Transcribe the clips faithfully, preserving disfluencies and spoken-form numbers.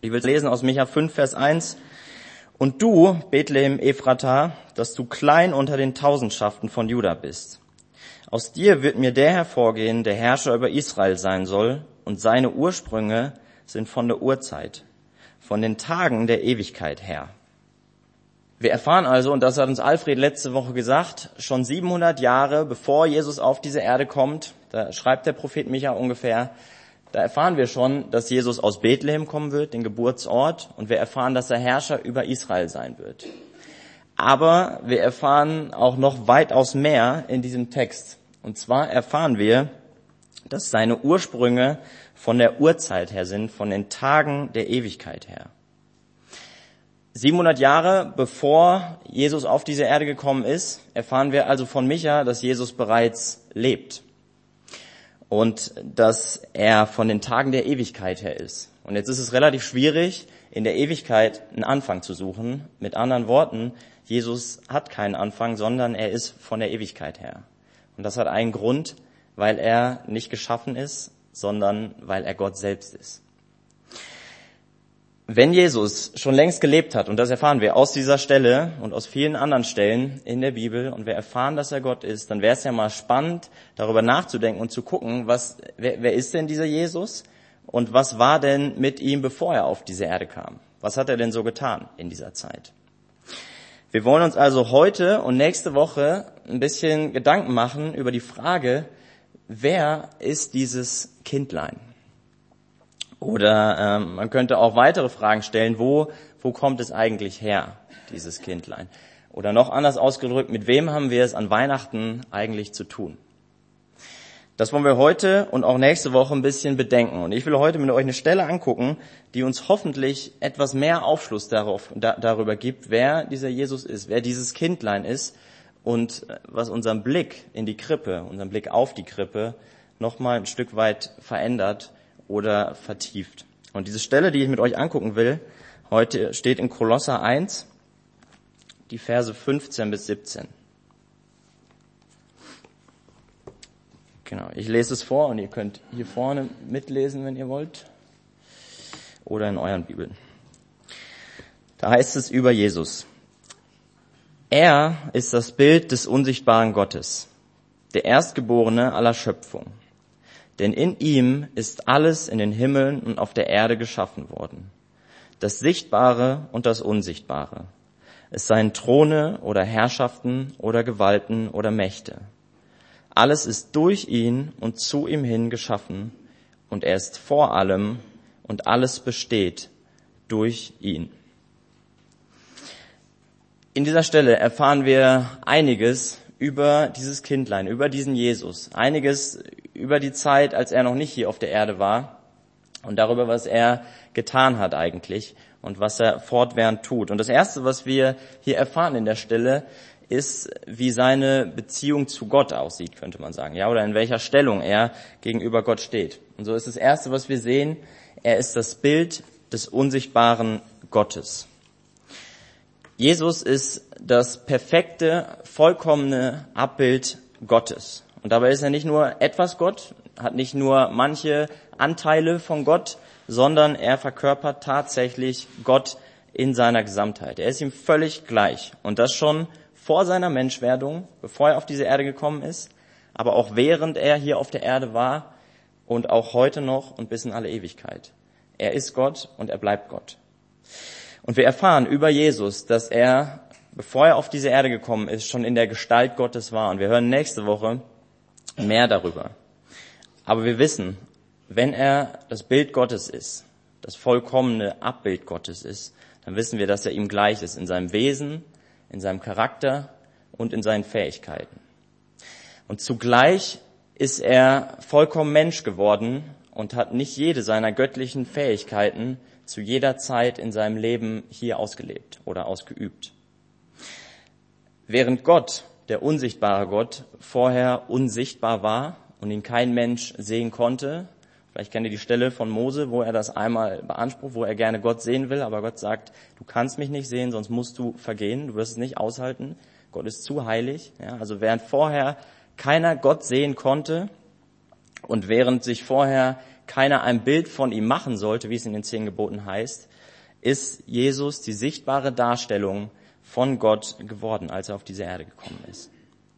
Ich will lesen aus Micha fünf, Vers eins. Und du, Bethlehem Ephrata, dass du klein unter den Tausendschaften von Juda bist. Aus dir wird mir der hervorgehen, der Herrscher über Israel sein soll, und seine Ursprünge sind von der Urzeit, von den Tagen der Ewigkeit her. Wir erfahren also, und das hat uns Alfred letzte Woche gesagt, schon siebenhundert Jahre bevor Jesus auf diese Erde kommt, da schreibt der Prophet Micha ungefähr, da erfahren wir schon, dass Jesus aus Bethlehem kommen wird, den Geburtsort, und wir erfahren, dass er Herrscher über Israel sein wird. Aber wir erfahren auch noch weitaus mehr in diesem Text. Und zwar erfahren wir, dass seine Ursprünge von der Urzeit her sind, von den Tagen der Ewigkeit her. siebenhundert Jahre bevor Jesus auf diese Erde gekommen ist, erfahren wir also von Micha, dass Jesus bereits lebt. Und dass er von den Tagen der Ewigkeit her ist. Und jetzt ist es relativ schwierig, in der Ewigkeit einen Anfang zu suchen. Mit anderen Worten, Jesus hat keinen Anfang, sondern er ist von der Ewigkeit her. Und das hat einen Grund, weil er nicht geschaffen ist, sondern weil er Gott selbst ist. Wenn Jesus schon längst gelebt hat, und das erfahren wir aus dieser Stelle und aus vielen anderen Stellen in der Bibel, und wir erfahren, dass er Gott ist, dann wäre es ja mal spannend, darüber nachzudenken und zu gucken, was, wer, wer ist denn dieser Jesus und was war denn mit ihm, bevor er auf diese Erde kam? Was hat er denn so getan in dieser Zeit? Wir wollen uns also heute und nächste Woche ein bisschen Gedanken machen über die Frage, wer ist dieses Kindlein? Oder ähm, man könnte auch weitere Fragen stellen, wo, wo kommt es eigentlich her, dieses Kindlein? Oder noch anders ausgedrückt, mit wem haben wir es an Weihnachten eigentlich zu tun? Das wollen wir heute und auch nächste Woche ein bisschen bedenken. Und ich will heute mit euch eine Stelle angucken, die uns hoffentlich etwas mehr Aufschluss darauf, da, darüber gibt, wer dieser Jesus ist, wer dieses Kindlein ist und was unseren Blick in die Krippe, unseren Blick auf die Krippe nochmal ein Stück weit verändert oder vertieft. Und diese Stelle, die ich mit euch angucken will, heute steht in Kolosser eins, die Verse fünfzehn bis siebzehn. Genau, ich lese es vor und ihr könnt hier vorne mitlesen, wenn ihr wollt, oder in euren Bibeln. Da heißt es über Jesus: Er ist das Bild des unsichtbaren Gottes, der Erstgeborene aller Schöpfung. Denn in ihm ist alles in den Himmeln und auf der Erde geschaffen worden. Das Sichtbare und das Unsichtbare. Es seien Throne oder Herrschaften oder Gewalten oder Mächte. Alles ist durch ihn und zu ihm hin geschaffen und er ist vor allem und alles besteht durch ihn. In dieser Stelle erfahren wir einiges über dieses Kindlein, über diesen Jesus. Einiges über die Zeit, als er noch nicht hier auf der Erde war und darüber, was er getan hat eigentlich und was er fortwährend tut. Und das Erste, was wir hier erfahren in der Stelle, ist, wie seine Beziehung zu Gott aussieht, könnte man sagen, ja, oder in welcher Stellung er gegenüber Gott steht. Und so ist das Erste, was wir sehen, er ist das Bild des unsichtbaren Gottes. Jesus ist das perfekte, vollkommene Abbild Gottes. Und dabei ist er nicht nur etwas Gott, hat nicht nur manche Anteile von Gott, sondern er verkörpert tatsächlich Gott in seiner Gesamtheit. Er ist ihm völlig gleich. Und das schon vor seiner Menschwerdung, bevor er auf diese Erde gekommen ist, aber auch während er hier auf der Erde war und auch heute noch und bis in alle Ewigkeit. Er ist Gott und er bleibt Gott. Und wir erfahren über Jesus, dass er, bevor er auf diese Erde gekommen ist, schon in der Gestalt Gottes war. Und wir hören nächste Woche mehr darüber. Aber wir wissen, wenn er das Bild Gottes ist, das vollkommene Abbild Gottes ist, dann wissen wir, dass er ihm gleich ist in seinem Wesen, in seinem Charakter und in seinen Fähigkeiten. Und zugleich ist er vollkommen Mensch geworden und hat nicht jede seiner göttlichen Fähigkeiten zu jeder Zeit in seinem Leben hier ausgelebt oder ausgeübt. Während Gott, der unsichtbare Gott, vorher unsichtbar war und ihn kein Mensch sehen konnte, vielleicht kennt ihr die Stelle von Mose, wo er das einmal beansprucht, wo er gerne Gott sehen will, aber Gott sagt, du kannst mich nicht sehen, sonst musst du vergehen, du wirst es nicht aushalten, Gott ist zu heilig. Ja, also während vorher keiner Gott sehen konnte und während sich vorher keiner ein Bild von ihm machen sollte, wie es in den zehn Geboten heißt, ist Jesus die sichtbare Darstellung von Gott geworden, als er auf diese Erde gekommen ist.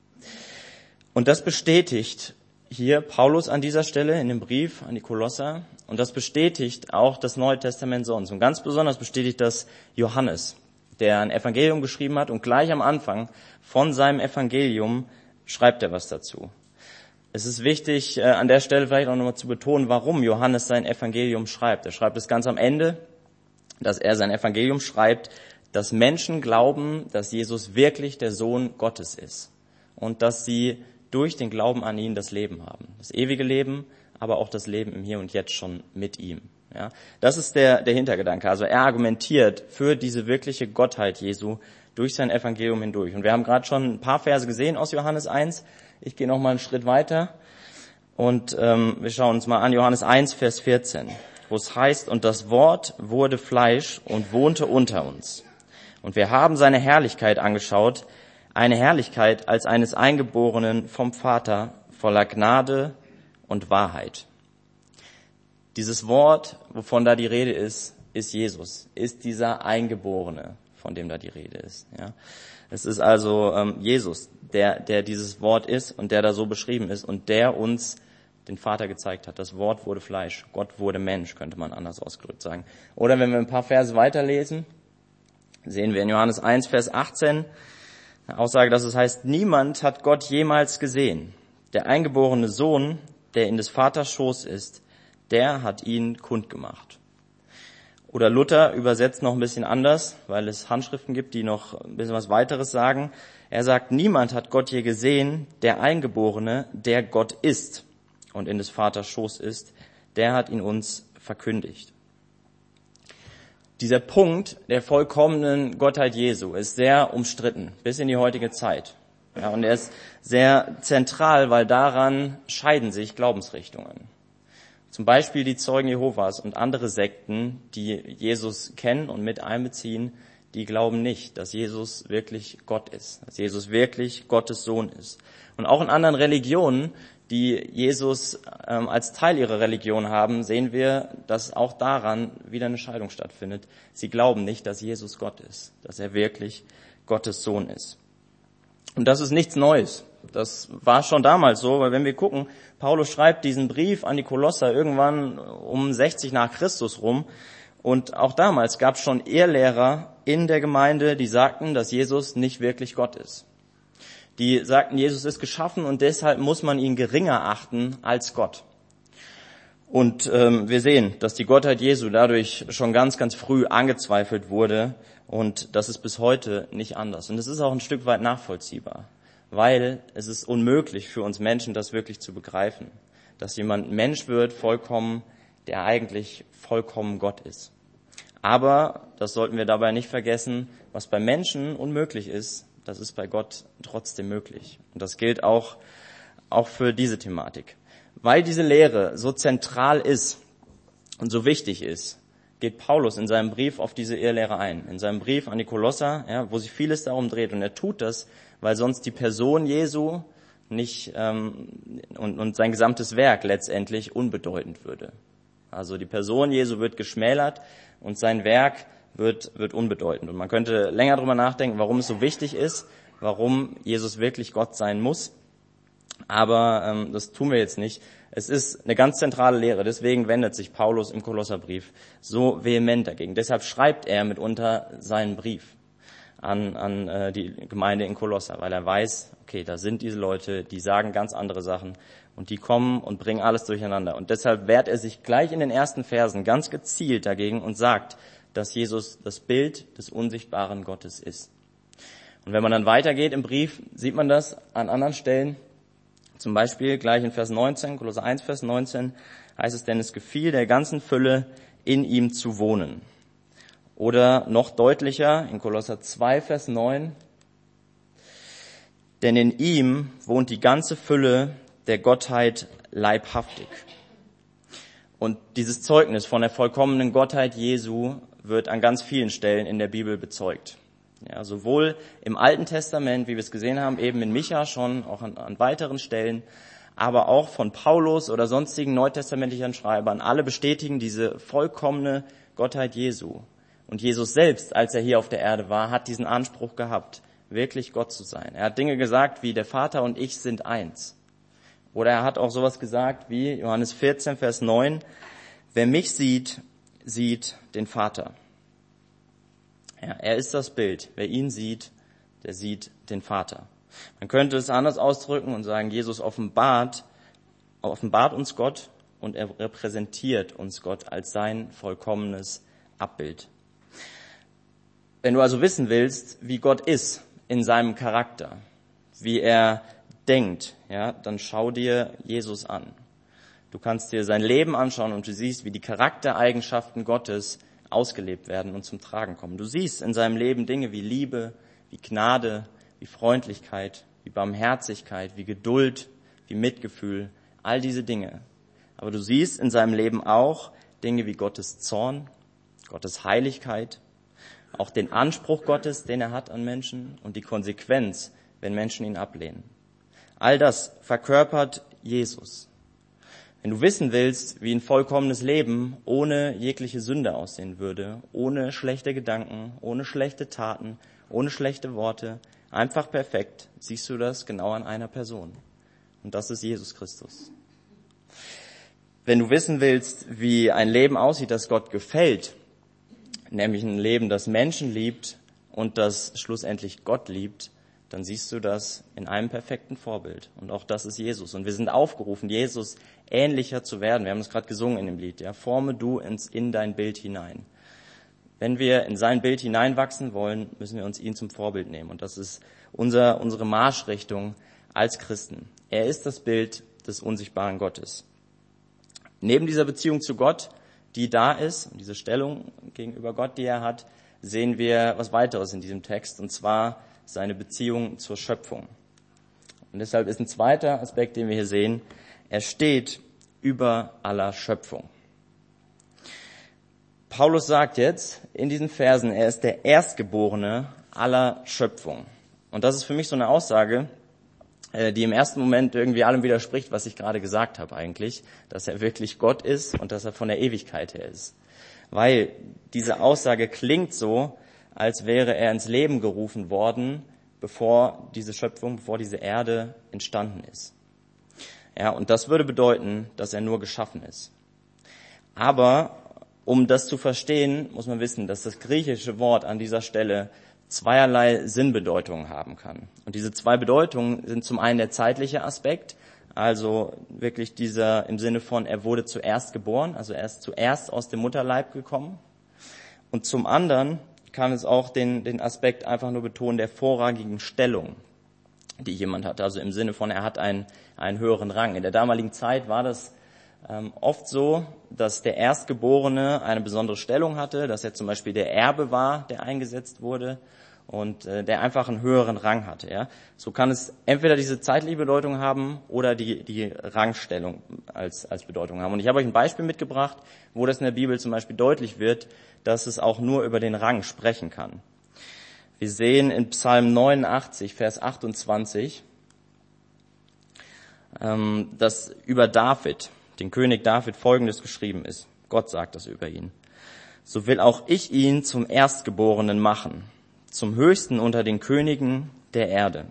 Und das bestätigt hier Paulus an dieser Stelle in dem Brief an die Kolosser, und das bestätigt auch das Neue Testament sonst. Und ganz besonders bestätigt das Johannes, der ein Evangelium geschrieben hat, und gleich am Anfang von seinem Evangelium schreibt er was dazu. Es ist wichtig, äh, an der Stelle vielleicht auch nochmal zu betonen, warum Johannes sein Evangelium schreibt. Er schreibt es ganz am Ende, dass er sein Evangelium schreibt, dass Menschen glauben, dass Jesus wirklich der Sohn Gottes ist und dass sie durch den Glauben an ihn das Leben haben. Das ewige Leben, aber auch das Leben im Hier und Jetzt schon mit ihm. Ja, das ist der, der Hintergedanke. Also er argumentiert für diese wirkliche Gottheit Jesu durch sein Evangelium hindurch. Und wir haben gerade schon ein paar Verse gesehen aus Johannes eins. Ich gehe noch mal einen Schritt weiter und ähm, wir schauen uns mal an Johannes eins, Vers vierzehn, wo es heißt, und das Wort wurde Fleisch und wohnte unter uns. Und wir haben seine Herrlichkeit angeschaut, eine Herrlichkeit als eines Eingeborenen vom Vater, voller Gnade und Wahrheit. Dieses Wort, wovon da die Rede ist, ist Jesus, ist dieser Eingeborene, von dem da die Rede ist. Ja, es ist also ähm, Jesus, der, der dieses Wort ist und der da so beschrieben ist und der uns den Vater gezeigt hat. Das Wort wurde Fleisch, Gott wurde Mensch, könnte man anders ausgedrückt sagen. Oder wenn wir ein paar Verse weiterlesen, sehen wir in Johannes eins, Vers achtzehn, eine Aussage, dass es heißt, niemand hat Gott jemals gesehen. Der eingeborene Sohn, der in des Vaters Schoß ist, der hat ihn kundgemacht. Oder Luther übersetzt noch ein bisschen anders, weil es Handschriften gibt, die noch ein bisschen was weiteres sagen. Er sagt, niemand hat Gott je gesehen, der Eingeborene, der Gott ist und in des Vaters Schoß ist, der hat ihn uns verkündigt. Dieser Punkt der vollkommenen Gottheit Jesu ist sehr umstritten, bis in die heutige Zeit. Ja, und er ist sehr zentral, weil daran scheiden sich Glaubensrichtungen. Zum Beispiel die Zeugen Jehovas und andere Sekten, die Jesus kennen und mit einbeziehen, die glauben nicht, dass Jesus wirklich Gott ist, dass Jesus wirklich Gottes Sohn ist. Und auch in anderen Religionen, die Jesus ähm, als Teil ihrer Religion haben, sehen wir, dass auch daran wieder eine Scheidung stattfindet. Sie glauben nicht, dass Jesus Gott ist, dass er wirklich Gottes Sohn ist. Und das ist nichts Neues. Das war schon damals so, weil wenn wir gucken, Paulus schreibt diesen Brief an die Kolosser irgendwann um sechzig nach Christus rum. Und auch damals gab es schon Irrlehrer in der Gemeinde, die sagten, dass Jesus nicht wirklich Gott ist. Die sagten, Jesus ist geschaffen und deshalb muss man ihn geringer achten als Gott. Und ähm, wir sehen, dass die Gottheit Jesu dadurch schon ganz, ganz früh angezweifelt wurde. Und das ist bis heute nicht anders. Und es ist auch ein Stück weit nachvollziehbar, weil es ist unmöglich für uns Menschen, das wirklich zu begreifen, dass jemand Mensch wird, vollkommen, der eigentlich vollkommen Gott ist. Aber, das sollten wir dabei nicht vergessen, was bei Menschen unmöglich ist, das ist bei Gott trotzdem möglich. Und das gilt auch, auch für diese Thematik. Weil diese Lehre so zentral ist und so wichtig ist, geht Paulus in seinem Brief auf diese Irrlehre ein. In seinem Brief an die Kolosser, ja, wo sich vieles darum dreht. Und er tut das, weil sonst die Person Jesu nicht ähm, und, und sein gesamtes Werk letztendlich unbedeutend würde. Also die Person Jesu wird geschmälert und sein Werk wird wird unbedeutend. Und man könnte länger drüber nachdenken, warum es so wichtig ist, warum Jesus wirklich Gott sein muss. Aber ähm, das tun wir jetzt nicht. Es ist eine ganz zentrale Lehre. Deswegen wendet sich Paulus im Kolosserbrief so vehement dagegen. Deshalb schreibt er mitunter seinen Brief an, an äh, die Gemeinde in Kolosser, weil er weiß, okay, da sind diese Leute, die sagen ganz andere Sachen und die kommen und bringen alles durcheinander. Und deshalb wehrt er sich gleich in den ersten Versen ganz gezielt dagegen und sagt, dass Jesus das Bild des unsichtbaren Gottes ist. Und wenn man dann weitergeht im Brief, sieht man das an anderen Stellen. Zum Beispiel gleich in Vers neunzehn, Kolosser eins, Vers neunzehn, heißt es, denn es gefiel der ganzen Fülle, in ihm zu wohnen. Oder noch deutlicher, in Kolosser zwei, Vers neun, denn in ihm wohnt die ganze Fülle der Gottheit leibhaftig. Und dieses Zeugnis von der vollkommenen Gottheit Jesu wird an ganz vielen Stellen in der Bibel bezeugt. Ja, sowohl im Alten Testament, wie wir es gesehen haben, eben in Micha schon, auch an, an weiteren Stellen, aber auch von Paulus oder sonstigen neutestamentlichen Schreibern. Alle bestätigen diese vollkommene Gottheit Jesu. Und Jesus selbst, als er hier auf der Erde war, hat diesen Anspruch gehabt, wirklich Gott zu sein. Er hat Dinge gesagt wie, der Vater und ich sind eins. Oder er hat auch sowas gesagt wie Johannes vierzehn, Vers neun, wer mich sieht, sieht den Vater. Ja, er ist das Bild. Wer ihn sieht, der sieht den Vater. Man könnte es anders ausdrücken und sagen, Jesus offenbart, offenbart uns Gott und er repräsentiert uns Gott als sein vollkommenes Abbild. Wenn du also wissen willst, wie Gott ist in seinem Charakter, wie er denkt, ja, dann schau dir Jesus an. Du kannst dir sein Leben anschauen und du siehst, wie die Charaktereigenschaften Gottes ausgelebt werden und zum Tragen kommen. Du siehst in seinem Leben Dinge wie Liebe, wie Gnade, wie Freundlichkeit, wie Barmherzigkeit, wie Geduld, wie Mitgefühl, all diese Dinge. Aber du siehst in seinem Leben auch Dinge wie Gottes Zorn, Gottes Heiligkeit, auch den Anspruch Gottes, den er hat an Menschen und die Konsequenz, wenn Menschen ihn ablehnen. All das verkörpert Jesus. Wenn du wissen willst, wie ein vollkommenes Leben ohne jegliche Sünde aussehen würde, ohne schlechte Gedanken, ohne schlechte Taten, ohne schlechte Worte, einfach perfekt, siehst du das genau an einer Person. Und das ist Jesus Christus. Wenn du wissen willst, wie ein Leben aussieht, das Gott gefällt, nämlich ein Leben, das Menschen liebt und das schlussendlich Gott liebt, dann siehst du das in einem perfekten Vorbild. Und auch das ist Jesus. Und wir sind aufgerufen, Jesus ähnlicher zu werden. Wir haben es gerade gesungen in dem Lied. Ja, forme du ins, in dein Bild hinein. Wenn wir in sein Bild hineinwachsen wollen, müssen wir uns ihn zum Vorbild nehmen. Und das ist unser, unsere Marschrichtung als Christen. Er ist das Bild des unsichtbaren Gottes. Neben dieser Beziehung zu Gott, die da ist, diese Stellung gegenüber Gott, die er hat, sehen wir was weiteres in diesem Text, und zwar seine Beziehung zur Schöpfung. Und deshalb ist ein zweiter Aspekt, den wir hier sehen, er steht über aller Schöpfung. Paulus sagt jetzt in diesen Versen, er ist der Erstgeborene aller Schöpfung. Und das ist für mich so eine Aussage, die im ersten Moment irgendwie allem widerspricht, was ich gerade gesagt habe eigentlich, dass er wirklich Gott ist und dass er von der Ewigkeit her ist. Weil diese Aussage klingt so, als wäre er ins Leben gerufen worden, bevor diese Schöpfung, bevor diese Erde entstanden ist. Ja, und das würde bedeuten, dass er nur geschaffen ist. Aber um das zu verstehen, muss man wissen, dass das griechische Wort an dieser Stelle zweierlei Sinnbedeutungen haben kann. Und diese zwei Bedeutungen sind zum einen der zeitliche Aspekt, also wirklich dieser im Sinne von, er wurde zuerst geboren, also er ist zuerst aus dem Mutterleib gekommen. Und zum anderen kann es auch den, den Aspekt einfach nur betonen der vorrangigen Stellung, die jemand hat. Also im Sinne von, er hat einen, einen höheren Rang. In der damaligen Zeit war das ähm, oft so, dass der Erstgeborene eine besondere Stellung hatte, dass er zum Beispiel der Erbe war, der eingesetzt wurde und äh, der einfach einen höheren Rang hatte. Ja? So kann es entweder diese zeitliche Bedeutung haben oder die, die Rangstellung als, als Bedeutung haben. Und ich habe euch ein Beispiel mitgebracht, wo das in der Bibel zum Beispiel deutlich wird, dass es auch nur über den Rang sprechen kann. Wir sehen in Psalm neunundachtzig, Vers achtundzwanzig, ähm, dass über David, den König David, Folgendes geschrieben ist. Gott sagt das über ihn. So will auch ich ihn zum Erstgeborenen machen, zum Höchsten unter den Königen der Erde.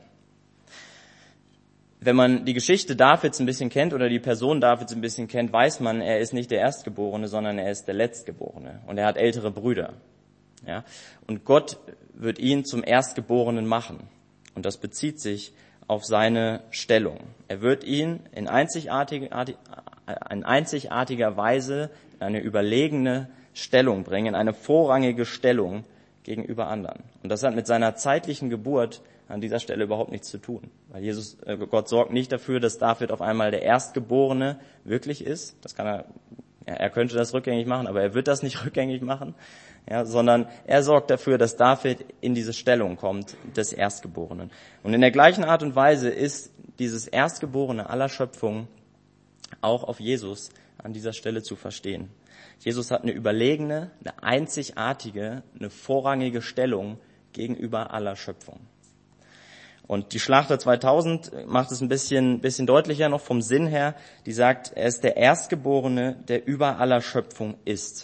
Wenn man die Geschichte Davids ein bisschen kennt oder die Person Davids ein bisschen kennt, weiß man, er ist nicht der Erstgeborene, sondern er ist der Letztgeborene. Und er hat ältere Brüder. Ja? Und Gott wird ihn zum Erstgeborenen machen. Und das bezieht sich auf seine Stellung. Er wird ihn in einzigartiger, in einzigartiger Weise in eine überlegene Stellung bringen, in eine vorrangige Stellung gegenüber anderen. Und das hat mit seiner zeitlichen Geburt an dieser Stelle überhaupt nichts zu tun. Weil Jesus, äh, Gott sorgt nicht dafür, dass David auf einmal der Erstgeborene wirklich ist. Das kann er, ja, er könnte das rückgängig machen, aber er wird das nicht rückgängig machen. Ja, sondern er sorgt dafür, dass David in diese Stellung kommt des Erstgeborenen. Und in der gleichen Art und Weise ist dieses Erstgeborene aller Schöpfung auch auf Jesus an dieser Stelle zu verstehen. Jesus hat eine überlegene, eine einzigartige, eine vorrangige Stellung gegenüber aller Schöpfung. Und die Schlachter zweitausend macht es ein bisschen, bisschen deutlicher noch vom Sinn her. Die sagt, er ist der Erstgeborene, der über aller Schöpfung ist.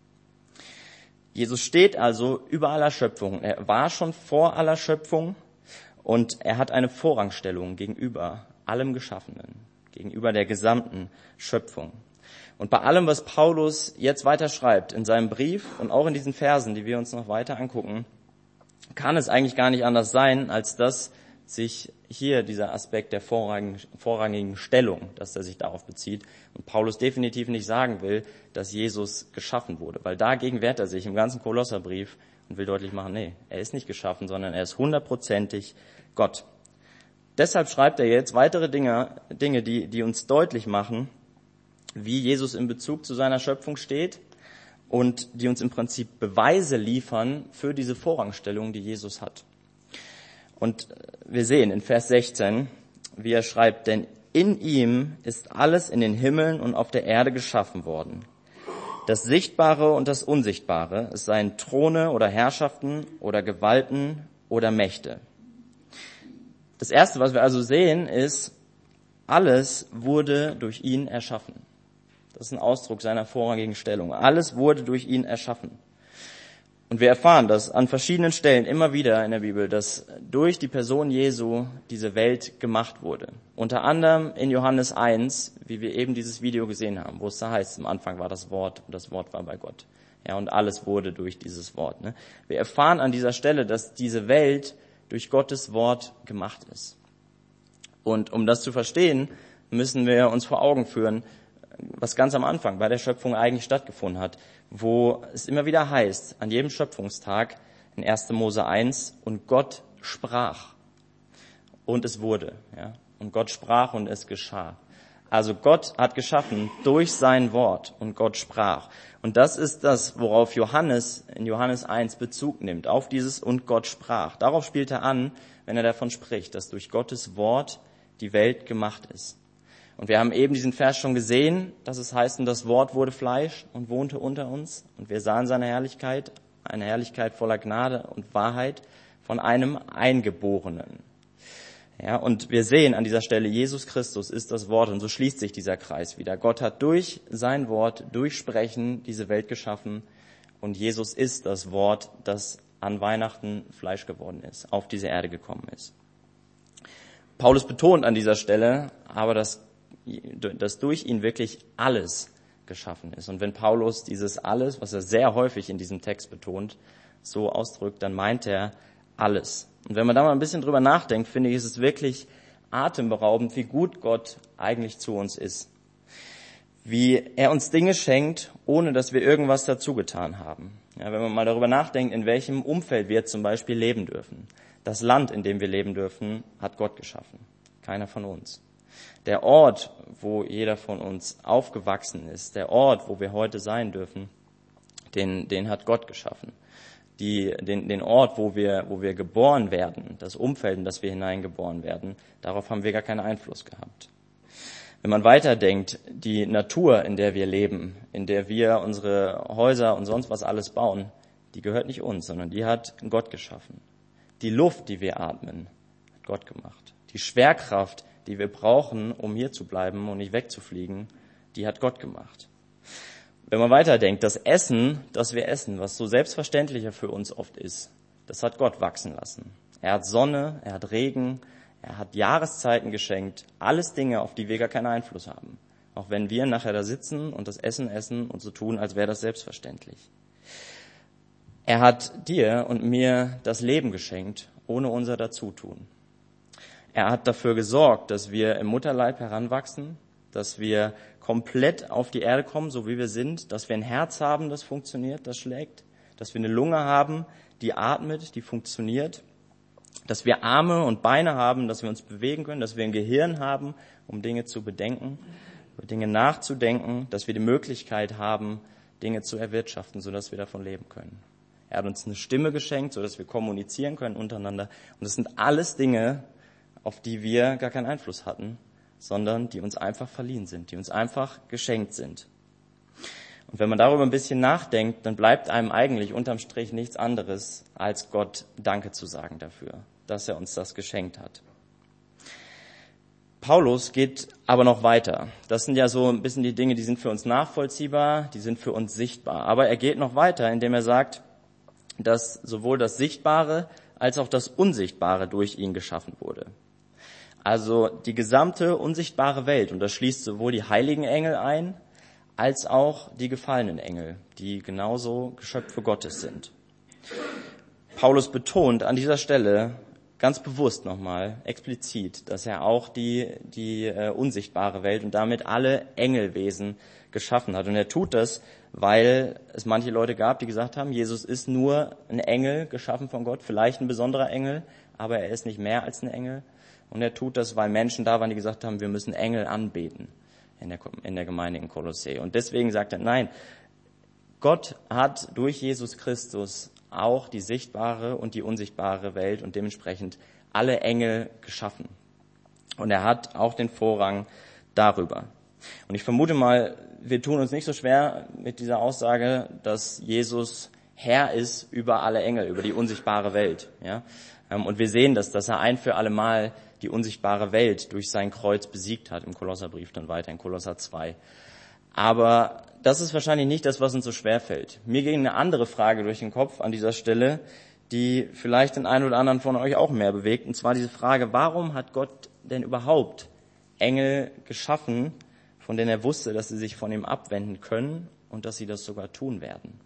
Jesus steht also über aller Schöpfung. Er war schon vor aller Schöpfung und er hat eine Vorrangstellung gegenüber allem Geschaffenen, gegenüber der gesamten Schöpfung. Und bei allem, was Paulus jetzt weiter schreibt in seinem Brief und auch in diesen Versen, die wir uns noch weiter angucken, kann es eigentlich gar nicht anders sein, als dass sich hier dieser Aspekt der vorrangigen, vorrangigen Stellung, dass er sich darauf bezieht und Paulus definitiv nicht sagen will, dass Jesus geschaffen wurde, weil dagegen wehrt er sich im ganzen Kolosserbrief und will deutlich machen, nee, er ist nicht geschaffen, sondern er ist hundertprozentig Gott. Deshalb schreibt er jetzt weitere Dinge, Dinge, die, die uns deutlich machen, wie Jesus in Bezug zu seiner Schöpfung steht und die uns im Prinzip Beweise liefern für diese Vorrangstellung, die Jesus hat. Und wir sehen in Vers sechzehn, wie er schreibt, denn in ihm ist alles in den Himmeln und auf der Erde geschaffen worden. Das Sichtbare und das Unsichtbare, es seien Throne oder Herrschaften oder Gewalten oder Mächte. Das Erste, was wir also sehen, ist, alles wurde durch ihn erschaffen. Das ist ein Ausdruck seiner vorrangigen Stellung. Alles wurde durch ihn erschaffen. Und wir erfahren das an verschiedenen Stellen immer wieder in der Bibel, dass durch die Person Jesu diese Welt gemacht wurde. Unter anderem in Johannes eins, wie wir eben dieses Video gesehen haben, wo es da heißt, am Anfang war das Wort und das Wort war bei Gott. Ja, und alles wurde durch dieses Wort. Ne? Wir erfahren an dieser Stelle, dass diese Welt durch Gottes Wort gemacht ist. Und um das zu verstehen, müssen wir uns vor Augen führen, was ganz am Anfang bei der Schöpfung eigentlich stattgefunden hat, wo es immer wieder heißt, an jedem Schöpfungstag in erster Mose eins, und Gott sprach und es wurde. Ja? Und Gott sprach und es geschah. Also Gott hat geschaffen durch sein Wort und Gott sprach. Und das ist das, worauf Johannes in Johannes eins Bezug nimmt, auf dieses und Gott sprach. Darauf spielt er an, wenn er davon spricht, dass durch Gottes Wort die Welt gemacht ist. Und wir haben eben diesen Vers schon gesehen, dass es heißt, und das Wort wurde Fleisch und wohnte unter uns. Und wir sahen seine Herrlichkeit, eine Herrlichkeit voller Gnade und Wahrheit von einem Eingeborenen. Ja, und wir sehen an dieser Stelle, Jesus Christus ist das Wort, und so schließt sich dieser Kreis wieder. Gott hat durch sein Wort, durch Sprechen diese Welt geschaffen, und Jesus ist das Wort, das an Weihnachten Fleisch geworden ist, auf diese Erde gekommen ist. Paulus betont an dieser Stelle aber, dass, dass durch ihn wirklich alles geschaffen ist. Und wenn Paulus dieses alles, was er sehr häufig in diesem Text betont, so ausdrückt, dann meint er alles. Und wenn man da mal ein bisschen drüber nachdenkt, finde ich, ist es wirklich atemberaubend, wie gut Gott eigentlich zu uns ist. Wie er uns Dinge schenkt, ohne dass wir irgendwas dazu getan haben. Ja, wenn man mal darüber nachdenkt, in welchem Umfeld wir zum Beispiel leben dürfen. Das Land, in dem wir leben dürfen, hat Gott geschaffen. Keiner von uns. Der Ort, wo jeder von uns aufgewachsen ist, der Ort, wo wir heute sein dürfen, den, den hat Gott geschaffen. Die, den, den Ort, wo wir, wo wir geboren werden, das Umfeld, in das wir hineingeboren werden, darauf haben wir gar keinen Einfluss gehabt. Wenn man weiterdenkt, die Natur, in der wir leben, in der wir unsere Häuser und sonst was alles bauen, die gehört nicht uns, sondern die hat Gott geschaffen. Die Luft, die wir atmen, hat Gott gemacht. Die Schwerkraft, die wir brauchen, um hier zu bleiben und nicht wegzufliegen, die hat Gott gemacht. Wenn man weiterdenkt, das Essen, das wir essen, was so selbstverständlicher für uns oft ist, das hat Gott wachsen lassen. Er hat Sonne, er hat Regen, er hat Jahreszeiten geschenkt, alles Dinge, auf die wir gar keinen Einfluss haben. Auch wenn wir nachher da sitzen und das Essen essen und so tun, als wäre das selbstverständlich. Er hat dir und mir das Leben geschenkt, ohne unser Dazutun. Er hat dafür gesorgt, dass wir im Mutterleib heranwachsen, dass wir komplett auf die Erde kommen, so wie wir sind, dass wir ein Herz haben, das funktioniert, das schlägt, dass wir eine Lunge haben, die atmet, die funktioniert, dass wir Arme und Beine haben, dass wir uns bewegen können, dass wir ein Gehirn haben, um Dinge zu bedenken, über Dinge nachzudenken, dass wir die Möglichkeit haben, Dinge zu erwirtschaften, sodass wir davon leben können. Er hat uns eine Stimme geschenkt, sodass wir kommunizieren können untereinander. Und das sind alles Dinge, auf die wir gar keinen Einfluss hatten, sondern die uns einfach verliehen sind, die uns einfach geschenkt sind. Und wenn man darüber ein bisschen nachdenkt, dann bleibt einem eigentlich unterm Strich nichts anderes, als Gott Danke zu sagen dafür. dass er uns das geschenkt hat. Paulus geht aber noch weiter. Das sind ja so ein bisschen die Dinge, die sind für uns nachvollziehbar, die sind für uns sichtbar. Aber er geht noch weiter, indem er sagt, dass sowohl das Sichtbare als auch das Unsichtbare durch ihn geschaffen wurde. Also die gesamte unsichtbare Welt, und das schließt sowohl die heiligen Engel ein, als auch die gefallenen Engel, die genauso Geschöpfe Gottes sind. Paulus betont an dieser Stelle ganz bewusst nochmal, explizit, dass er auch die, die äh, unsichtbare Welt und damit alle Engelwesen geschaffen hat. Und er tut das, weil es manche Leute gab, die gesagt haben, Jesus ist nur ein Engel, geschaffen von Gott, vielleicht ein besonderer Engel, aber er ist nicht mehr als ein Engel. Und er tut das, weil Menschen da waren, die gesagt haben, wir müssen Engel anbeten in der, in der Gemeinde in Kolossä. Und deswegen sagt er, nein, Gott hat durch Jesus Christus auch die sichtbare und die unsichtbare Welt und dementsprechend alle Engel geschaffen. Und er hat auch den Vorrang darüber. Und ich vermute mal, wir tun uns nicht so schwer mit dieser Aussage, dass Jesus Herr ist über alle Engel, über die unsichtbare Welt. Ja? Und wir sehen das, dass er ein für alle Mal die unsichtbare Welt durch sein Kreuz besiegt hat, im Kolosserbrief dann weiter, in Kolosser zwei. Aber das ist wahrscheinlich nicht das, was uns so schwer fällt. Mir ging eine andere Frage durch den Kopf an dieser Stelle, die vielleicht den einen oder anderen von euch auch mehr bewegt. Und zwar diese Frage, warum hat Gott denn überhaupt Engel geschaffen, von denen er wusste, dass sie sich von ihm abwenden können und dass sie das sogar tun werden?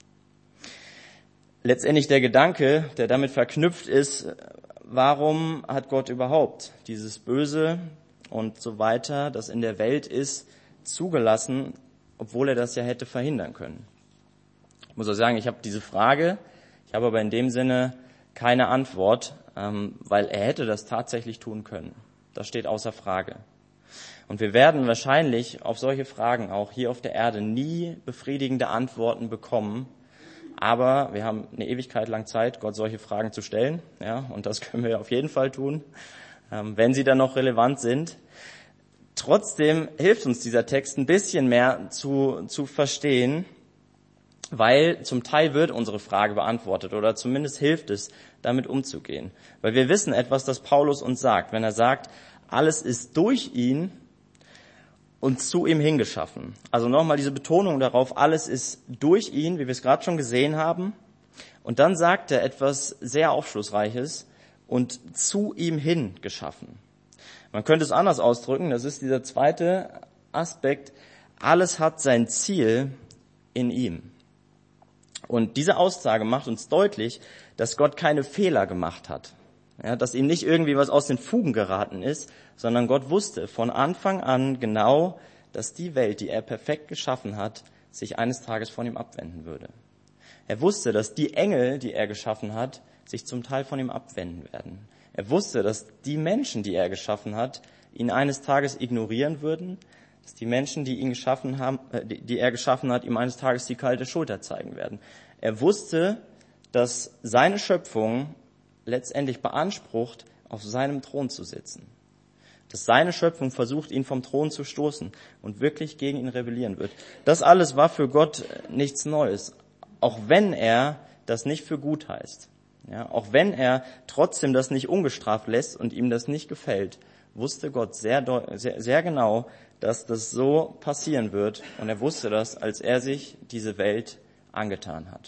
Letztendlich der Gedanke, der damit verknüpft ist, warum hat Gott überhaupt dieses Böse und so weiter, das in der Welt ist, zugelassen, obwohl er das ja hätte verhindern können? Ich muss auch sagen, ich habe diese Frage, ich habe aber in dem Sinne keine Antwort, ähm, weil er hätte das tatsächlich tun können. Das steht außer Frage. Und wir werden wahrscheinlich auf solche Fragen auch hier auf der Erde nie befriedigende Antworten bekommen, aber wir haben eine Ewigkeit lang Zeit, Gott solche Fragen zu stellen, ja, und das können wir auf jeden Fall tun, ähm, wenn sie dann noch relevant sind. Trotzdem hilft uns dieser Text ein bisschen mehr zu, zu verstehen, weil zum Teil wird unsere Frage beantwortet oder zumindest hilft es, damit umzugehen. Weil wir wissen etwas, das Paulus uns sagt, wenn er sagt, alles ist durch ihn und zu ihm hingeschaffen. Also nochmal diese Betonung darauf, alles ist durch ihn, wie wir es gerade schon gesehen haben. Und dann sagt er etwas sehr Aufschlussreiches und zu ihm hin geschaffen. Man könnte es anders ausdrücken, das ist dieser zweite Aspekt, alles hat sein Ziel in ihm. Und diese Aussage macht uns deutlich, dass Gott keine Fehler gemacht hat. Ja, dass ihm nicht irgendwie was aus den Fugen geraten ist, sondern Gott wusste von Anfang an genau, dass die Welt, die er perfekt geschaffen hat, sich eines Tages von ihm abwenden würde. Er wusste, dass die Engel, die er geschaffen hat, sich zum Teil von ihm abwenden werden. Er wusste, dass die Menschen, die er geschaffen hat, ihn eines Tages ignorieren würden, dass die Menschen, die ihn geschaffen haben, die, die er geschaffen hat, ihm eines Tages die kalte Schulter zeigen werden. Er wusste, dass seine Schöpfung letztendlich beansprucht, auf seinem Thron zu sitzen. Dass seine Schöpfung versucht, ihn vom Thron zu stoßen und wirklich gegen ihn rebellieren wird. Das alles war für Gott nichts Neues, auch wenn er das nicht für gut heißt. Ja, auch wenn er trotzdem das nicht ungestraft lässt und ihm das nicht gefällt, wusste Gott sehr, sehr, sehr genau, dass das so passieren wird. Und er wusste das, als er sich diese Welt angetan hat.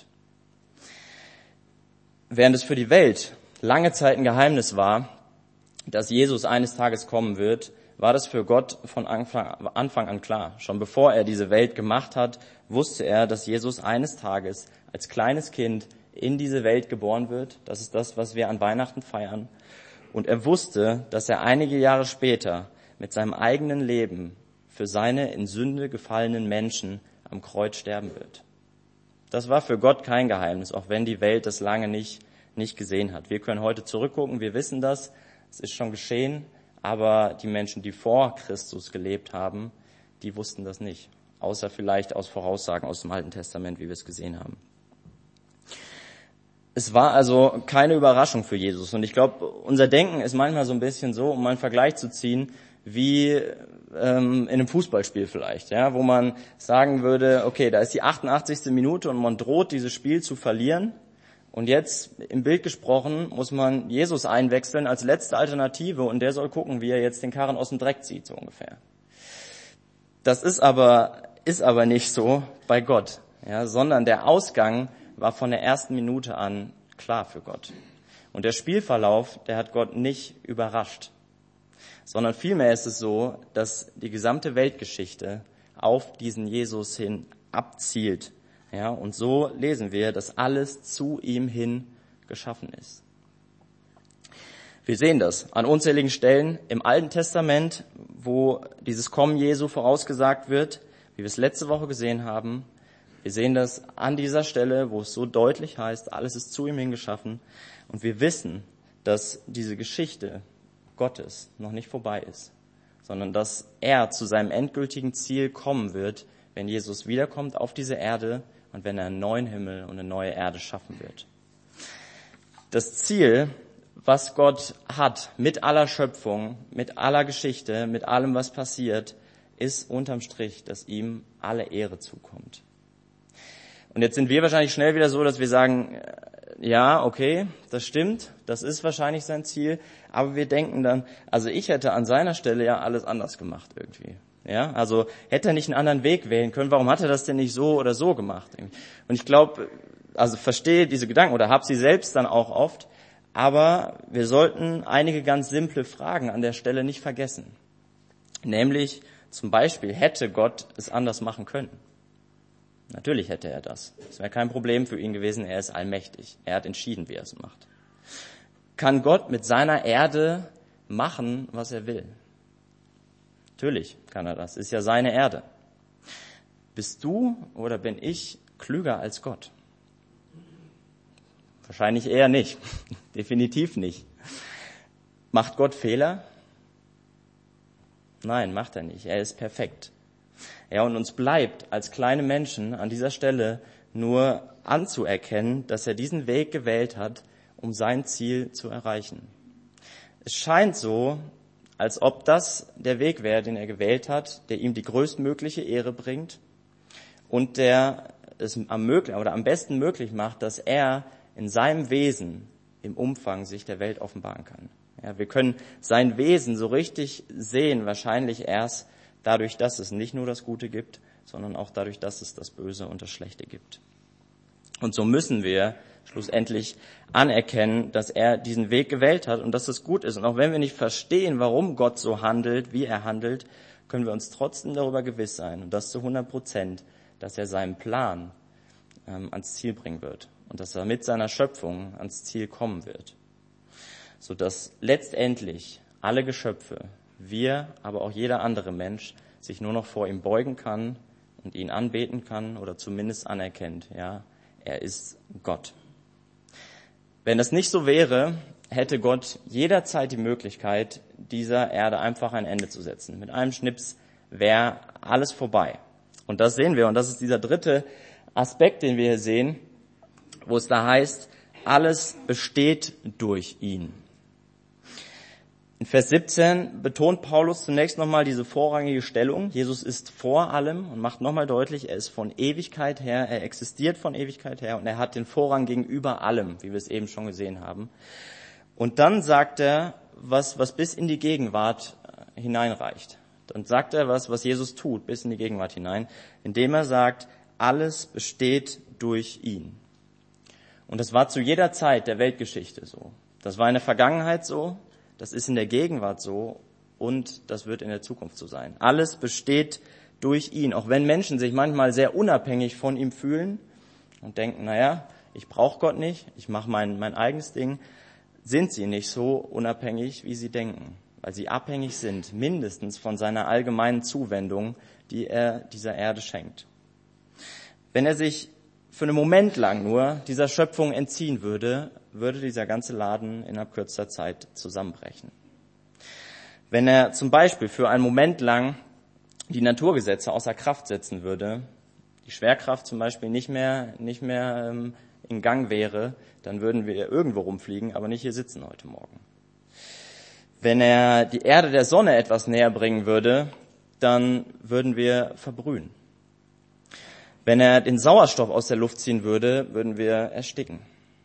Während es für die Welt lange Zeit ein Geheimnis war, dass Jesus eines Tages kommen wird, war das für Gott von Anfang an klar. Schon bevor er diese Welt gemacht hat, wusste er, dass Jesus eines Tages als kleines Kind in diese Welt geboren wird. Das ist das, was wir an Weihnachten feiern. Und er wusste, dass er einige Jahre später mit seinem eigenen Leben für seine in Sünde gefallenen Menschen am Kreuz sterben wird. Das war für Gott kein Geheimnis, auch wenn die Welt das lange nicht, nicht gesehen hat. Wir können heute zurückgucken, wir wissen das, es ist schon geschehen, aber die Menschen, die vor Christus gelebt haben, die wussten das nicht. Außer vielleicht aus Voraussagen aus dem Alten Testament, wie wir es gesehen haben. Es war also keine Überraschung für Jesus. Und ich glaube, unser Denken ist manchmal so ein bisschen so, um mal einen Vergleich zu ziehen, wie ähm, in einem Fußballspiel vielleicht, ja, wo man sagen würde, okay, da ist die achtundachtzigste Minute und man droht, dieses Spiel zu verlieren. Und jetzt, im Bild gesprochen, muss man Jesus einwechseln als letzte Alternative und der soll gucken, wie er jetzt den Karren aus dem Dreck zieht, so ungefähr. Das ist aber, ist aber nicht so bei Gott, ja, sondern der Ausgang war von der ersten Minute an klar für Gott. Und der Spielverlauf, der hat Gott nicht überrascht, sondern vielmehr ist es so, dass die gesamte Weltgeschichte auf diesen Jesus hin abzielt. Ja, und so lesen wir, dass alles zu ihm hin geschaffen ist. Wir sehen das an unzähligen Stellen im Alten Testament, wo dieses Kommen Jesu vorausgesagt wird, wie wir es letzte Woche gesehen haben. Wir sehen das an dieser Stelle, wo es so deutlich heißt, alles ist zu ihm hin geschaffen. Und wir wissen, dass diese Geschichte Gottes noch nicht vorbei ist, sondern dass er zu seinem endgültigen Ziel kommen wird, wenn Jesus wiederkommt auf diese Erde und wenn er einen neuen Himmel und eine neue Erde schaffen wird. Das Ziel, was Gott hat mit aller Schöpfung, mit aller Geschichte, mit allem, was passiert, ist unterm Strich, dass ihm alle Ehre zukommt. Und jetzt sind wir wahrscheinlich schnell wieder so, dass wir sagen, ja, okay, das stimmt, das ist wahrscheinlich sein Ziel, aber wir denken dann, also ich hätte an seiner Stelle ja alles anders gemacht irgendwie. Ja, also hätte er nicht einen anderen Weg wählen können, warum hat er das denn nicht so oder so gemacht? Und ich glaube, also verstehe diese Gedanken oder habe sie selbst dann auch oft, aber wir sollten einige ganz simple Fragen an der Stelle nicht vergessen. Nämlich zum Beispiel, hätte Gott es anders machen können? Natürlich hätte er das. Das wäre kein Problem für ihn gewesen, er ist allmächtig. Er hat entschieden, wie er es macht. Kann Gott mit seiner Erde machen, was er will? Natürlich kann er das, ist ja seine Erde. Bist du oder bin ich klüger als Gott? Wahrscheinlich eher nicht, definitiv nicht. Macht Gott Fehler? Nein, macht er nicht, er ist perfekt. Ja, und uns bleibt als kleine Menschen an dieser Stelle nur anzuerkennen, dass er diesen Weg gewählt hat, um sein Ziel zu erreichen. Es scheint so, als ob das der Weg wäre, den er gewählt hat, der ihm die größtmögliche Ehre bringt und der es am, möglich, oder am besten möglich macht, dass er in seinem Wesen im Umfang sich der Welt offenbaren kann. Ja, wir können sein Wesen so richtig sehen, wahrscheinlich erst dadurch, dass es nicht nur das Gute gibt, sondern auch dadurch, dass es das Böse und das Schlechte gibt. Und so müssen wir schlussendlich anerkennen, dass er diesen Weg gewählt hat und dass es gut ist. Und auch wenn wir nicht verstehen, warum Gott so handelt, wie er handelt, können wir uns trotzdem darüber gewiss sein, und das zu hundert Prozent, dass er seinen Plan ähm, ans Ziel bringen wird und dass er mit seiner Schöpfung ans Ziel kommen wird. Sodass letztendlich alle Geschöpfe, wir, aber auch jeder andere Mensch, sich nur noch vor ihm beugen kann und ihn anbeten kann oder zumindest anerkennt, ja, er ist Gott. Wenn das nicht so wäre, hätte Gott jederzeit die Möglichkeit, dieser Erde einfach ein Ende zu setzen. Mit einem Schnips wäre alles vorbei. Und das sehen wir. Und das ist dieser dritte Aspekt, den wir hier sehen, wo es da heißt, alles besteht durch ihn. In Vers siebzehn betont Paulus zunächst nochmal diese vorrangige Stellung. Jesus ist vor allem und macht nochmal deutlich, er ist von Ewigkeit her, er existiert von Ewigkeit her und er hat den Vorrang gegenüber allem, wie wir es eben schon gesehen haben. Und dann sagt er, was, was bis in die Gegenwart hineinreicht. Dann sagt er was, was Jesus tut, bis in die Gegenwart hinein, indem er sagt, alles besteht durch ihn. Und das war zu jeder Zeit der Weltgeschichte so. Das war in der Vergangenheit so. Das ist in der Gegenwart so und das wird in der Zukunft so sein. Alles besteht durch ihn. Auch wenn Menschen sich manchmal sehr unabhängig von ihm fühlen und denken, naja, ich brauche Gott nicht, ich mache mein, mein eigenes Ding, sind sie nicht so unabhängig, wie sie denken. Weil sie abhängig sind, mindestens von seiner allgemeinen Zuwendung, die er dieser Erde schenkt. Wenn er sich für einen Moment lang nur dieser Schöpfung entziehen würde, würde dieser ganze Laden innerhalb kürzester Zeit zusammenbrechen. Wenn er zum Beispiel für einen Moment lang die Naturgesetze außer Kraft setzen würde, die Schwerkraft zum Beispiel nicht mehr, nicht mehr ähm, in Gang wäre, dann würden wir irgendwo rumfliegen, aber nicht hier sitzen heute Morgen. Wenn er die Erde der Sonne etwas näher bringen würde, dann würden wir verbrühen. Wenn er den Sauerstoff aus der Luft ziehen würde, würden wir ersticken.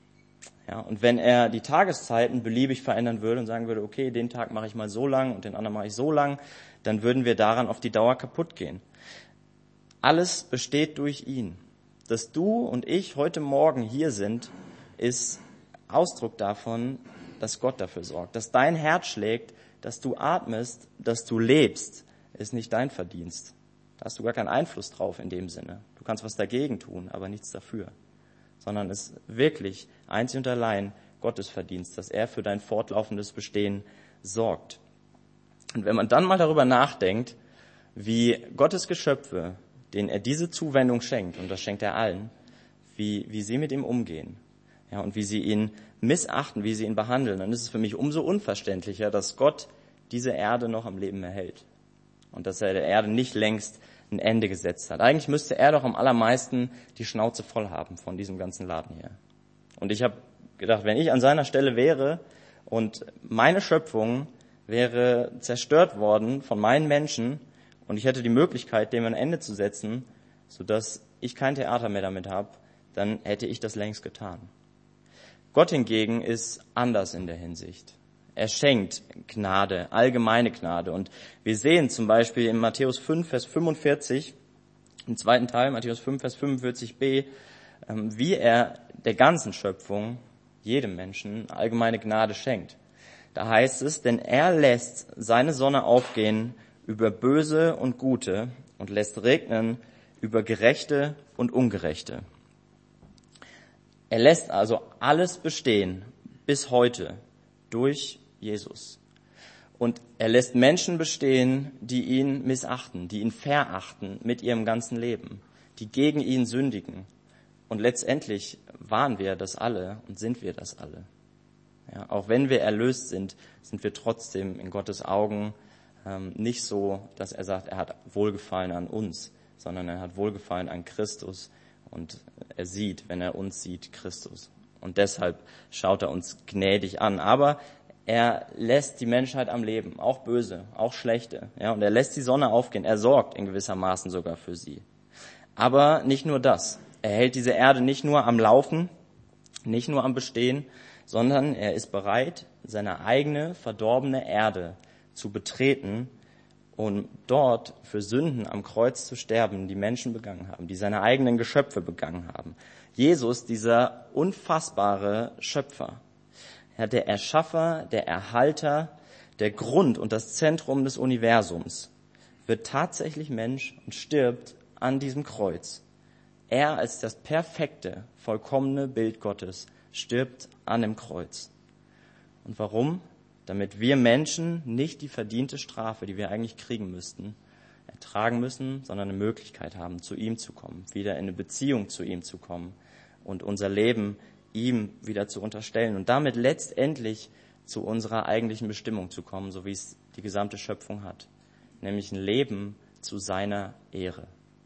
Ja, und wenn er die Tageszeiten beliebig verändern würde und sagen würde, okay, den Tag mache ich mal so lang und den anderen mache ich so lang, dann würden wir daran auf die Dauer kaputt gehen. Alles besteht durch ihn. Dass du und ich heute Morgen hier sind, ist Ausdruck davon, dass Gott dafür sorgt. Dass dein Herz schlägt, dass du atmest, dass du lebst, ist nicht dein Verdienst. Da hast du gar keinen Einfluss drauf in dem Sinne. Du kannst was dagegen tun, aber nichts dafür. Sondern es ist wirklich einzig und allein Gottes Verdienst, dass er für dein fortlaufendes Bestehen sorgt. Und wenn man dann mal darüber nachdenkt, wie Gottes Geschöpfe, denen er diese Zuwendung schenkt, und das schenkt er allen, wie, wie sie mit ihm umgehen, ja, und wie sie ihn missachten, wie sie ihn behandeln, dann ist es für mich umso unverständlicher, dass Gott diese Erde noch am Leben erhält. Und dass er der Erde nicht längst ein Ende gesetzt hat. Eigentlich müsste er doch am allermeisten die Schnauze voll haben von diesem ganzen Laden hier. Und ich habe gedacht, wenn ich an seiner Stelle wäre und meine Schöpfung wäre zerstört worden von meinen Menschen und ich hätte die Möglichkeit, dem ein Ende zu setzen, sodass ich kein Theater mehr damit habe, dann hätte ich das längst getan. Gott hingegen ist anders in der Hinsicht. Er schenkt Gnade, allgemeine Gnade. Und wir sehen zum Beispiel in Matthäus fünf, Vers fünfundvierzig, im zweiten Teil, Matthäus fünf, Vers fünfundvierzig b, wie er der ganzen Schöpfung, jedem Menschen, allgemeine Gnade schenkt. Da heißt es, denn er lässt seine Sonne aufgehen über Böse und Gute und lässt regnen über Gerechte und Ungerechte. Er lässt also alles bestehen bis heute durch Jesus. Und er lässt Menschen bestehen, die ihn missachten, die ihn verachten mit ihrem ganzen Leben, die gegen ihn sündigen. Und letztendlich waren wir das alle und sind wir das alle. Ja, auch wenn wir erlöst sind, sind wir trotzdem in Gottes Augen ähm, nicht so, dass er sagt, er hat Wohlgefallen an uns, sondern er hat Wohlgefallen an Christus und er sieht, wenn er uns sieht, Christus. Und deshalb schaut er uns gnädig an. Aber er lässt die Menschheit am Leben, auch böse, auch schlechte. Ja, und er lässt die Sonne aufgehen. Er sorgt in gewissermaßen sogar für sie. Aber nicht nur das. Er hält diese Erde nicht nur am Laufen, nicht nur am Bestehen, sondern er ist bereit, seine eigene verdorbene Erde zu betreten und dort für Sünden am Kreuz zu sterben, die Menschen begangen haben, die seine eigenen Geschöpfe begangen haben. Jesus, dieser unfassbare Schöpfer, ja, der Erschaffer, der Erhalter, der Grund und das Zentrum des Universums, wird tatsächlich Mensch und stirbt an diesem Kreuz. Er als das perfekte, vollkommene Bild Gottes stirbt an dem Kreuz. Und warum? Damit wir Menschen nicht die verdiente Strafe, die wir eigentlich kriegen müssten, ertragen müssen, sondern eine Möglichkeit haben, zu ihm zu kommen, wieder in eine Beziehung zu ihm zu kommen und unser Leben ihm wieder zu unterstellen und damit letztendlich zu unserer eigentlichen Bestimmung zu kommen, so wie es die gesamte Schöpfung hat, nämlich ein Leben zu seiner Ehre.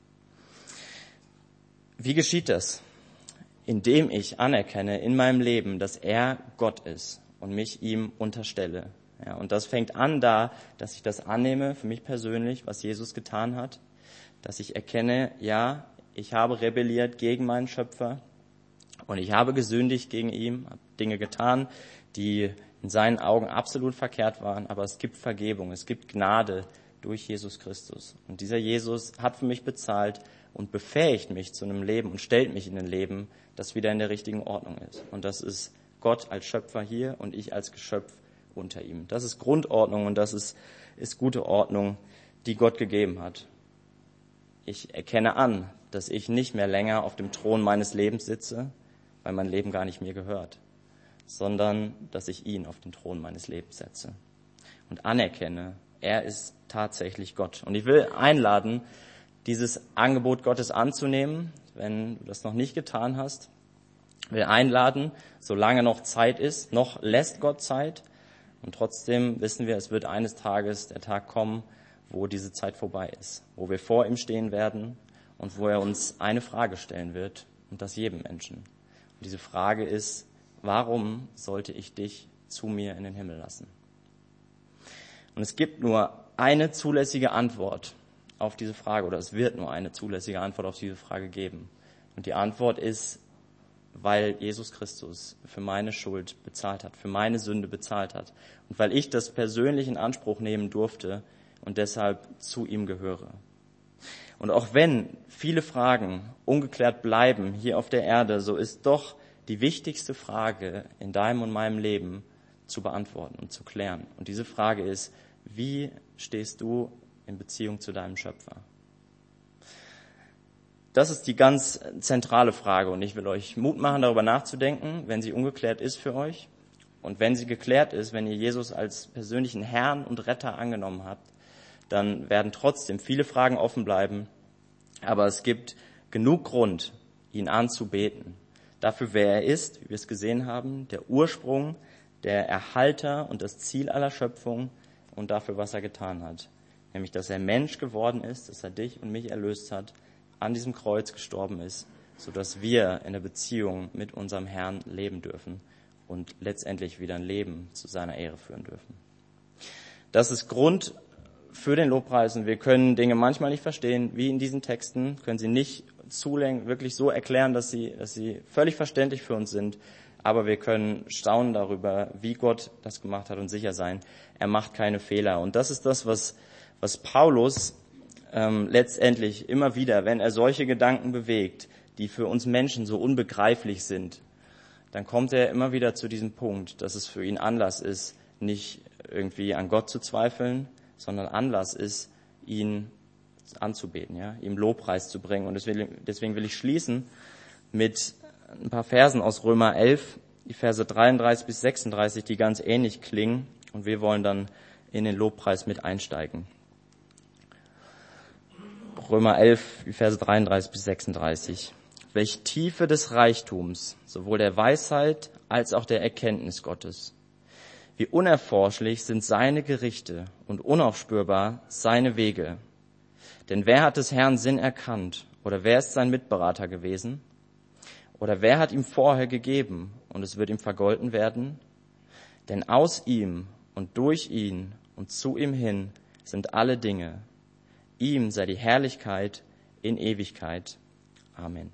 Wie geschieht das? Indem ich anerkenne in meinem Leben, dass er Gott ist und mich ihm unterstelle. Ja, und das fängt an da, dass ich das annehme für mich persönlich, was Jesus getan hat, dass ich erkenne, ja, ich habe rebelliert gegen meinen Schöpfer und ich habe gesündigt gegen ihn, habe Dinge getan, die in seinen Augen absolut verkehrt waren, aber es gibt Vergebung, es gibt Gnade durch Jesus Christus. Und dieser Jesus hat für mich bezahlt und befähigt mich zu einem Leben und stellt mich in ein Leben, das wieder in der richtigen Ordnung ist. Und das ist Gott als Schöpfer hier und ich als Geschöpf unter ihm. Das ist Grundordnung und das ist, ist gute Ordnung, die Gott gegeben hat. Ich erkenne an, dass ich nicht mehr länger auf dem Thron meines Lebens sitze, weil mein Leben gar nicht mir gehört, sondern dass ich ihn auf den Thron meines Lebens setze und anerkenne, er ist tatsächlich Gott. Und ich will einladen, dieses Angebot Gottes anzunehmen, wenn du das noch nicht getan hast. Ich will einladen, solange noch Zeit ist, noch lässt Gott Zeit. Und trotzdem wissen wir, es wird eines Tages der Tag kommen, wo diese Zeit vorbei ist, wo wir vor ihm stehen werden und wo er uns eine Frage stellen wird, und das jedem Menschen. Und diese Frage ist, warum sollte ich dich zu mir in den Himmel lassen? Und es gibt nur eine zulässige Antwort auf diese Frage, oder es wird nur eine zulässige Antwort auf diese Frage geben. Und die Antwort ist, weil Jesus Christus für meine Schuld bezahlt hat, für meine Sünde bezahlt hat und weil ich das persönlich in Anspruch nehmen durfte und deshalb zu ihm gehöre. Und auch wenn viele Fragen ungeklärt bleiben hier auf der Erde, so ist doch die wichtigste Frage in deinem und meinem Leben zu beantworten und zu klären. Und diese Frage ist, wie stehst du in Beziehung zu deinem Schöpfer? Das ist die ganz zentrale Frage und ich will euch Mut machen, darüber nachzudenken, wenn sie ungeklärt ist für euch. Und wenn sie geklärt ist, wenn ihr Jesus als persönlichen Herrn und Retter angenommen habt, dann werden trotzdem viele Fragen offen bleiben. Aber es gibt genug Grund, ihn anzubeten. Dafür, wer er ist, wie wir es gesehen haben, der Ursprung, der Erhalter und das Ziel aller Schöpfung und dafür, was er getan hat. Nämlich, dass er Mensch geworden ist, dass er dich und mich erlöst hat, an diesem Kreuz gestorben ist, sodass wir in der Beziehung mit unserem Herrn leben dürfen und letztendlich wieder ein Leben zu seiner Ehre führen dürfen. Das ist Grund für den Lobpreis und wir können Dinge manchmal nicht verstehen, wie in diesen Texten, können sie nicht zulenken, wirklich so erklären, dass sie, dass sie völlig verständlich für uns sind, aber wir können staunen darüber, wie Gott das gemacht hat und sicher sein, er macht keine Fehler. Und das ist das, was, was Paulus ähm, letztendlich immer wieder, wenn er solche Gedanken bewegt, die für uns Menschen so unbegreiflich sind, dann kommt er immer wieder zu diesem Punkt, dass es für ihn Anlass ist, nicht irgendwie an Gott zu zweifeln, sondern Anlass ist, ihn anzubeten, ja, ihm Lobpreis zu bringen. Und deswegen, deswegen will ich schließen mit ein paar Versen aus Römer elf, die Verse dreiunddreißig bis sechsunddreißig, die ganz ähnlich klingen. Und wir wollen dann in den Lobpreis mit einsteigen. Römer elf, die Verse dreiunddreißig bis sechsunddreißig. Welch Tiefe des Reichtums, sowohl der Weisheit als auch der Erkenntnis Gottes. Wie unerforschlich sind seine Gerichte und unaufspürbar seine Wege. Denn wer hat des Herrn Sinn erkannt? Oder wer ist sein Mitberater gewesen? Oder wer hat ihm vorher gegeben und es wird ihm vergolten werden? Denn aus ihm und durch ihn und zu ihm hin sind alle Dinge. Ihm sei die Herrlichkeit in Ewigkeit. Amen.